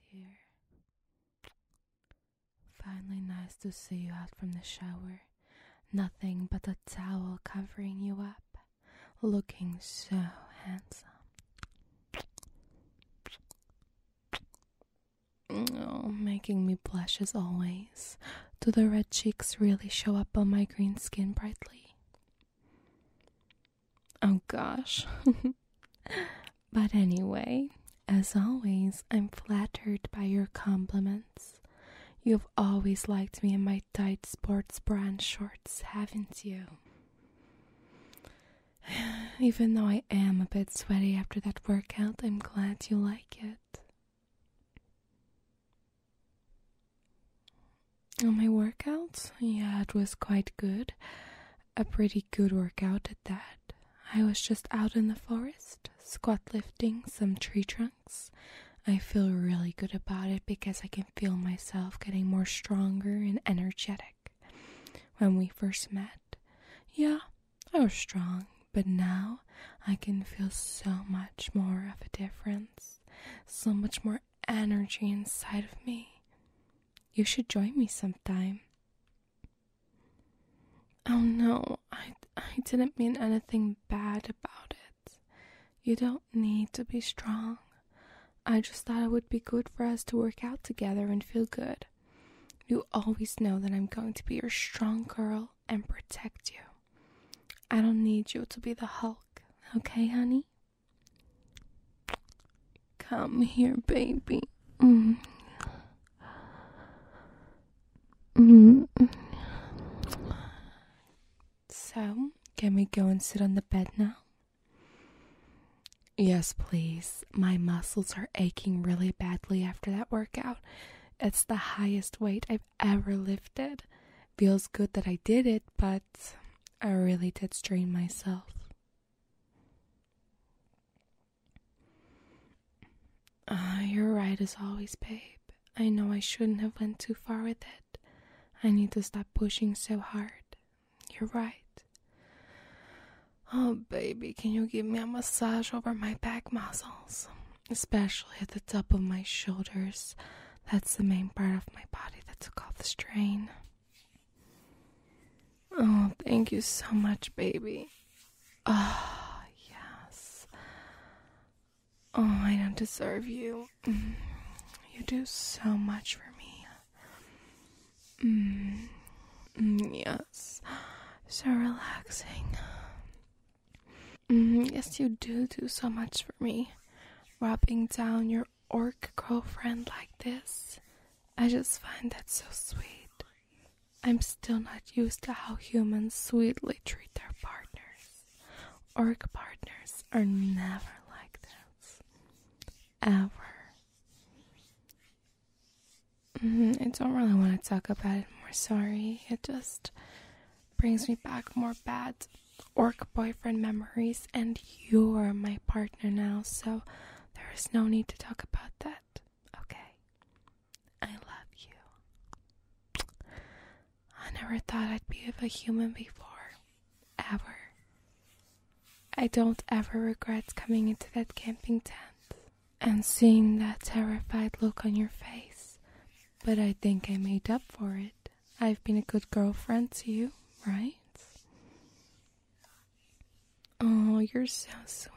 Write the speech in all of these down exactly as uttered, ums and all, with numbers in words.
here. Finally nice to see you out from the shower. Nothing but a towel covering you up. Looking so handsome. Oh, making me blush as always. Do the red cheeks really show up on my green skin brightly? Oh gosh. But anyway, as always, I'm flattered by your compliments. You've always liked me in my tight sports bra and shorts, haven't you? Even though I am a bit sweaty after that workout, I'm glad you like it. Oh, my workout? Yeah, it was quite good. A pretty good workout at that. I was just out in the forest, squat lifting some tree trunks. I feel really good about it because I can feel myself getting more stronger and energetic. When we first met, yeah, I was strong, but now I can feel so much more of a difference, so much more energy inside of me. You should join me sometime. Oh no, I, I didn't mean anything bad about it. You don't need to be strong. I just thought it would be good for us to work out together and feel good. You always know that I'm going to be your strong girl and protect you. I don't need you to be the Hulk, okay, honey? Come here, baby. Mm. Mm. So, can we go and sit on the bed now? Yes, please. My muscles are aching really badly after that workout. It's the highest weight I've ever lifted. Feels good that I did it, but I really did strain myself. Uh, you're right as always, babe. I know I shouldn't have went too far with it. I need to stop pushing so hard. You're right. Oh, baby, can you give me a massage over my back muscles? Especially at the top of my shoulders. That's the main part of my body that took all the strain. Oh, thank you so much, baby. Ah, oh, yes. Oh, I don't deserve you. You do so much for me. Mm. Mm, yes. So relaxing. Mm, yes, you do do so much for me. Rubbing down your orc girlfriend like this. I just find that so sweet. I'm still not used to how humans sweetly treat their partners. Orc partners are never like this. Ever. Mm, I don't really want to talk about it more, sorry. It just brings me back more bad orc boyfriend memories, and you're my partner now, so there is no need to talk about that, okay? I love you. I never thought I'd be with a human before, ever. I don't ever regret coming into that camping tent and seeing that terrified look on your face, but I think I made up for it. I've been a good girlfriend to you, right? Oh, you're so sweet.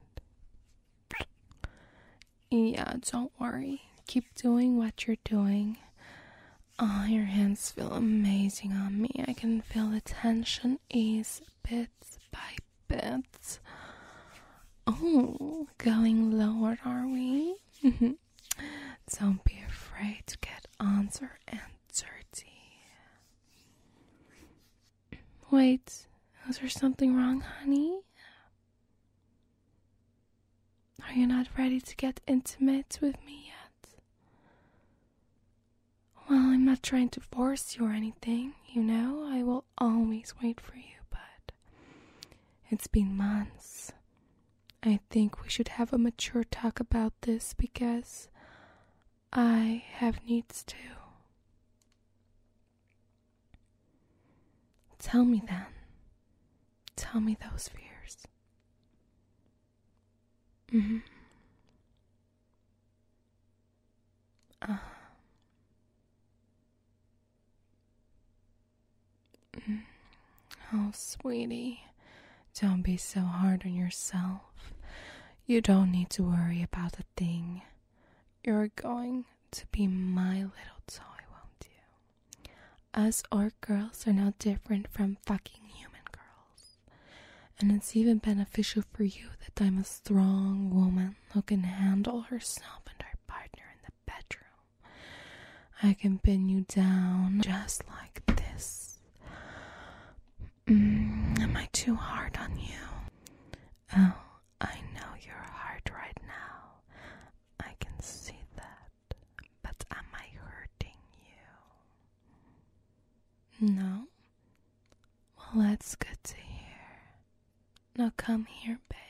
Yeah, don't worry. Keep doing what you're doing. Oh, your hands feel amazing on me. I can feel the tension ease bit by bit. Oh, going lower, are we? Don't be afraid to get under and dirty. Wait, is there something wrong, honey? Are you not ready to get intimate with me yet? Well, I'm not trying to force you or anything, you know? I will always wait for you, but it's been months. I think we should have a mature talk about this because I have needs too. Tell me then. Tell me those fears. Mm-hmm. Uh, mm, oh, sweetie, don't be so hard on yourself. You don't need to worry about a thing. You're going to be my little toy, won't you? Us orc girls are no different from fucking human girls. And it's even beneficial for you that I'm a strong woman who can handle herself and her partner in the bedroom. I can pin you down just like this. Mm, am I too hard on you? Oh, I know you're hard right now. I can see that. But am I hurting you? No? Well, that's good to hear. Now come here, babe.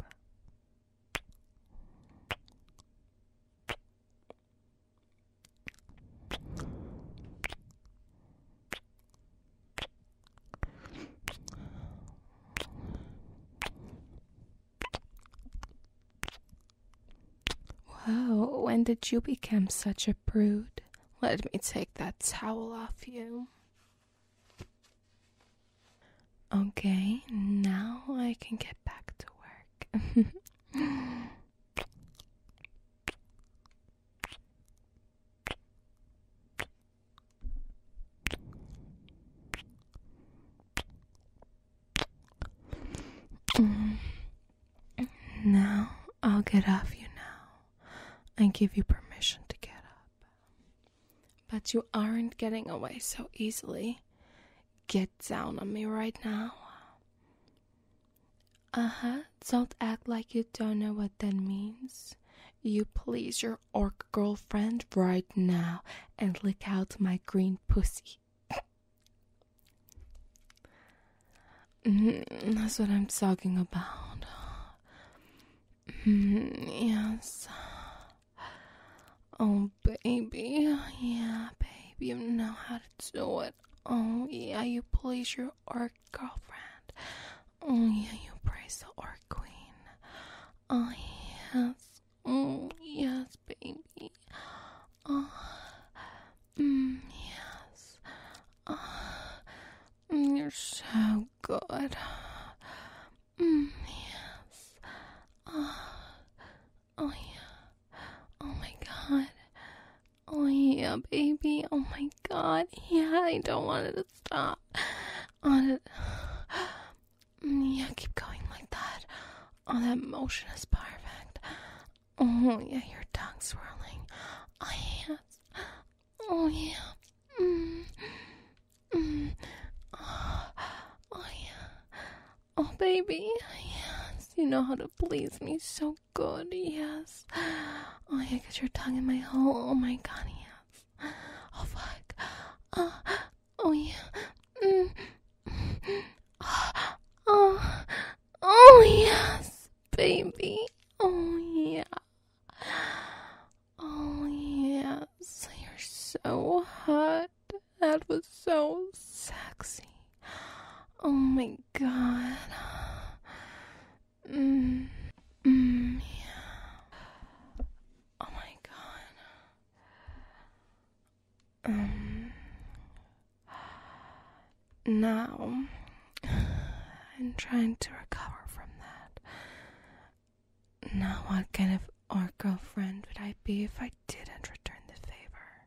Whoa, when did you become such a prude? Let me take that towel off you. Okay, now I can get back to work. Now I'll get off you now. I give you permission to get up. But you aren't getting away so easily. Get down on me right now. Uh-huh, don't act like you don't know what that means. You please your orc girlfriend right now and lick out my green pussy. Mm, that's what I'm talking about. Mm, yes. Oh, baby. Yeah, baby, you know how to do it. Oh, yeah, you please your orc girlfriend. Oh, yeah, you praise the orc queen. Oh, yes. Oh, yes, baby. Oh, mm, yes. Oh, mm, you're so good. Mm, yes. Oh, oh, yeah. Oh, my God. Oh, yeah, baby. Oh, my God. Yeah, I don't want it to stop. I want it... Yeah, keep going like that. Oh, that motion is perfect. Oh, yeah, your tongue swirling. Oh, yes. Oh, yeah. Mm. Mm. Oh, oh, yeah. Oh, baby. Yes. You know how to please me so good. Yes. Oh, yeah, get your tongue in my hole. Oh, my God, yes. Oh, fuck. Oh, oh yeah. Mm. Oh, oh, yes, baby. Oh, yeah. Oh, yes. You're so hot. That was so sexy. Oh, my God. Mm. Mm, yeah. Oh, my God. Um. Now, I'm trying to recover from that. Now, what kind of orc girlfriend would I be if I didn't return the favor?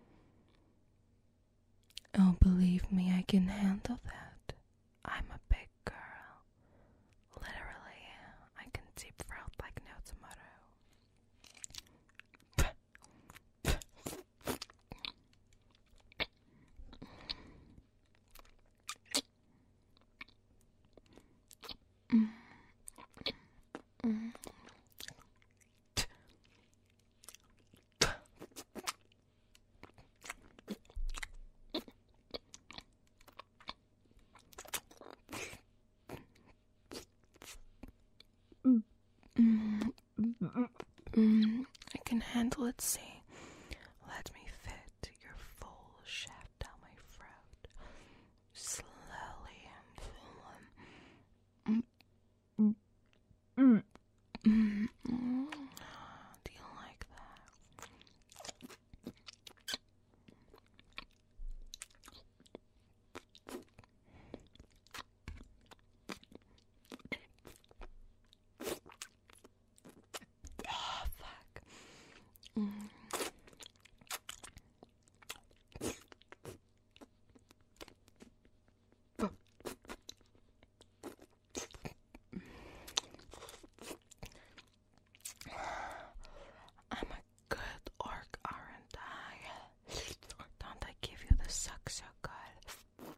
Oh, believe me, I can handle that. I'm a big girl. Literally, I can deep throat like no tomorrow. Mm. Mm. Mm. Mm. I can handle it, see. Let me fit your full shaft down my throat. Slowly and full. Mm. Mm. Mm. Mm. Do you like that? Mm. I'm a good orc, aren't I? Don't I give you the suck so good?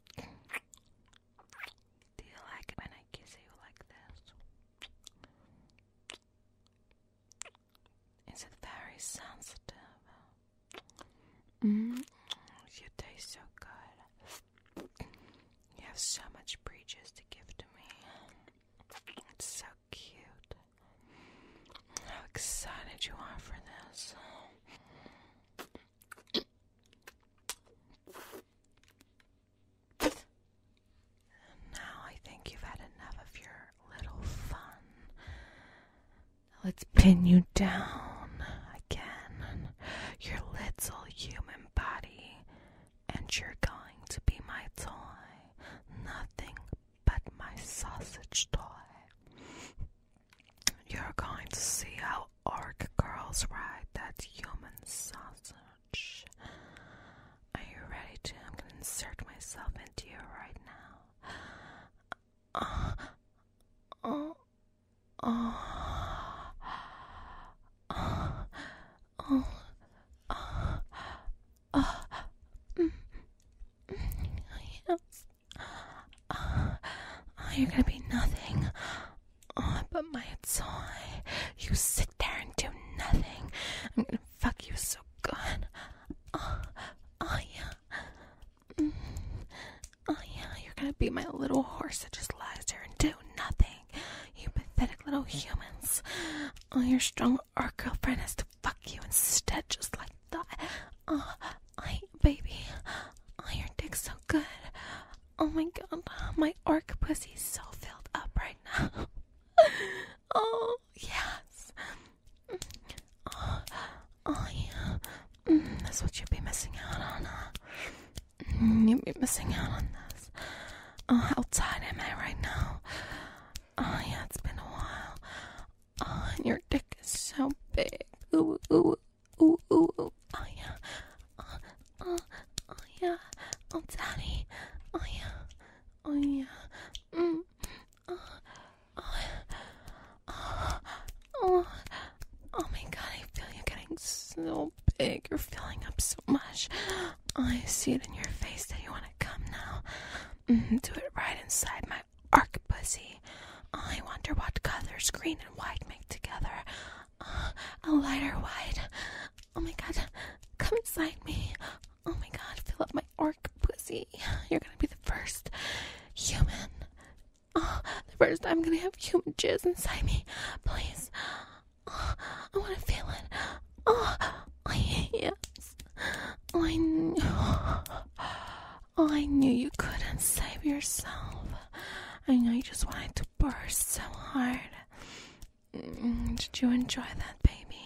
Do you like it when I kiss you like this? Is it very sensitive? Mm. You taste so good. You have so much breeches to give to me. It's so cute. How excited you are for this. Now I think you've had enough of your little fun. Let's pin you down again. Your little human body. And you're going to be my toy. Nothing but my sausage toy. You're going to see how orc girls ride that human sausage. Are you ready to? I'm going to insert myself into you right now. Uh, oh, oh, oh, oh, oh, oh. Mm, mm, yes. Uh, oh, you're going to be nothing. Oh, but my toy. You sit there and do nothing. I'm gonna fuck you so good. Oh, oh yeah. Mm. Oh yeah, you're gonna be my little horse that just lies there and do nothing. You pathetic little humans. Oh, your strong orc girlfriend has to fuck you instead, just like that. Oh, I, baby. Oh, your dick's so good. Oh my god, my orc pussy's so filled up right now. Oh, yes. Oh, oh yeah. Mm, that's what you'd be missing out on, huh? Mm, you'd be missing out on this. Oh, how tired am I right now? Oh, yeah, it's been a while. Oh, and your dick is so big. Ooh, ooh, ooh, ooh, ooh. Oh, yeah. Oh, oh, oh yeah. Oh, daddy. Oh, yeah. Oh, yeah. Mm. Oh, oh, oh, oh, oh my god, I feel you getting so big. You're filling up so much. Oh, I see it in your face that you want to come now. Mm, do it right inside my arc pussy. Oh, I wonder what colors green and white make together. Oh, a lighter white. Oh my god, come inside me. Oh my god, fill up my orc pussy. You're gonna be the first human. Oh, the first time I'm gonna have human jizz inside me. Please. Oh, I wanna feel it. Oh, oh yes. Oh, I knew. Oh, I knew you couldn't save yourself. I know you just wanted to burst so hard. Mm, did you enjoy that, baby?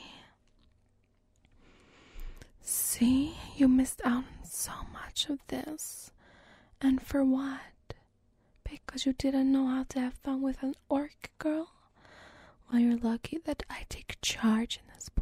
See, you missed out on so much of this. And for what? Because you didn't know how to have fun with an orc girl? Well, you're lucky that I take charge in this place.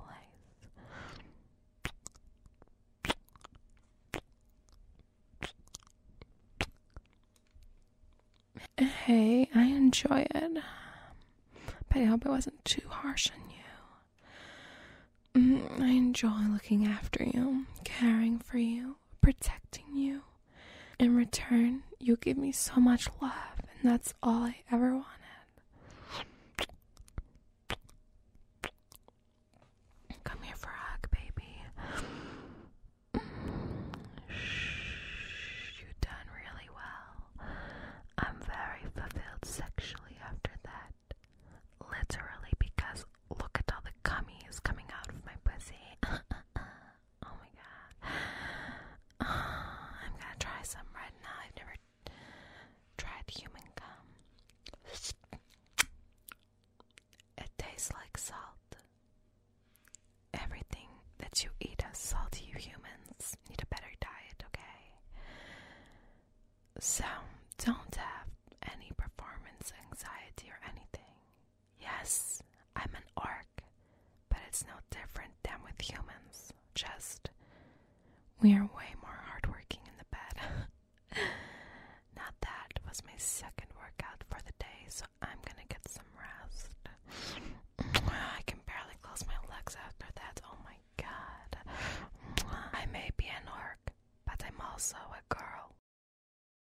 Hey, I enjoy it. But I hope it wasn't too harsh on you. Mm, I enjoy looking after you, caring for you, protecting you. In return, you give me so much love, and that's all I ever wanted. Come here for a hug, baby. Shh, you've done really well. I'm very fulfilled sexually after that. Literally, because look at all the gummies coming out of my pussy. Oh my god. I'm gonna try some right now. I've never tried human gum. It tastes like salt. Everything that you eat has salt. You humans need a better diet, okay? So, don't have any performance anxiety or anything. Yes, I'm an orc, but it's no different than with humans. Just we are way